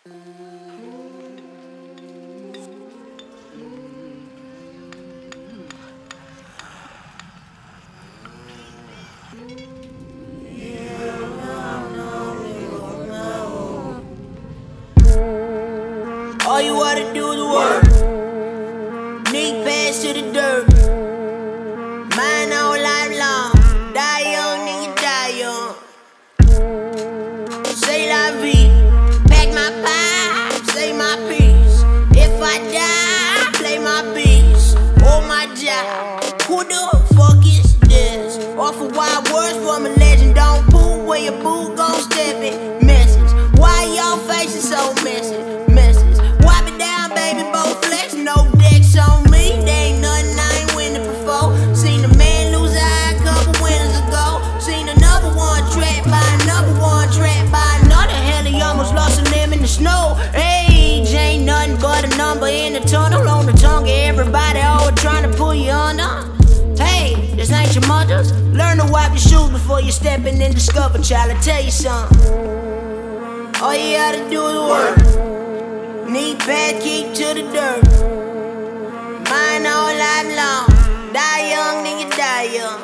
All you wanna do is work. Knee pads to the dirt. Mine all life long. Die young, nigga, die young. Say la vie. Pack my pipe, say my piece. If I die, play my beats. Oh my job. Who the fuck is this? Off of wild words from a legend. Don't poo where your boo gon' step it. Message. Why y'all faces so messy? Message. Wipe it down, baby, both flex. No decks on me. There ain't nothing I ain't winning before. Seen a man lose an eye a couple winters ago. Seen another one trapped by another one trapped by another. Hell, he almost lost a limb in the snow. Age ain't nothing but a number in the tunnel. On the tongue of everybody always trying to pull you under. Hey, this ain't your mother's. Learn to wipe your shoes before you stepping in discover, child. I tell you something. All you gotta do is work. Knee pad, keep to the dirt. Mine all life long. Die young, nigga, die young.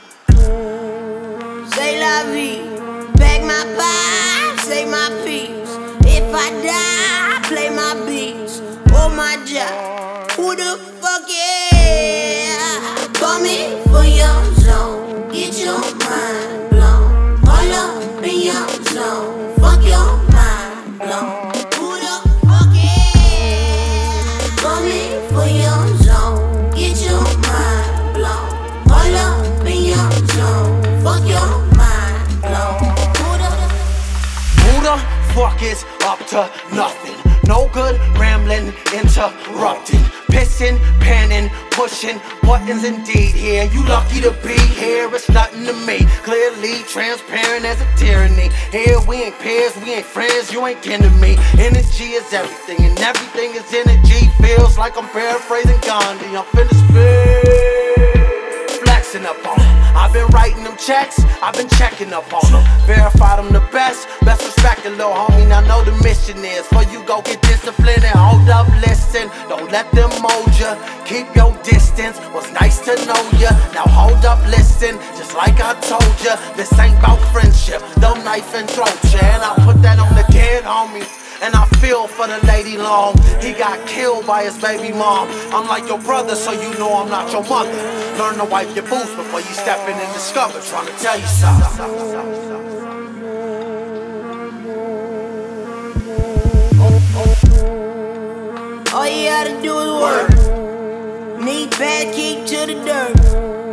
Say la vie. Pack my pipe, say my piece. If I die, play my beats. Oh my job. Who the fuck yeah? Call me for your zone. Get your mind blown. All up in your zone. Fuck your mind blown. Who the fuck yeah? Call me for your zone. Get your mind blown. All up in your zone. Fuck your mind blown. Who the fuck is up to nothing? No good rambling, interrupting, pissing, panning, pushing buttons indeed. Here, you lucky to be here. It's nothing to me. Clearly transparent as a tyranny. Here we ain't peers, we ain't friends. You ain't kin to me. Energy is everything, and everything is energy. Feels like I'm paraphrasing Gandhi. I'm finna spit, flexing up on it. I've been writing them checks, I've been checking up on them. Verify them the best respect a little homie. Now know the mission is for you go get disciplined and hold up, listen. Don't let them mold ya, keep your distance. Was nice to know ya, now hold up, listen. Just like I told ya, this ain't about friendship. Don't knife and throat ya, and I put that on the kid, homie. And I feel for the lady long. He got killed by his baby mom. I'm like your brother, so you know I'm not your mother. Learn to wipe your boots before you step in and discover. Trying to tell you something. All you gotta do is work. Knee pad, keep to the dirt.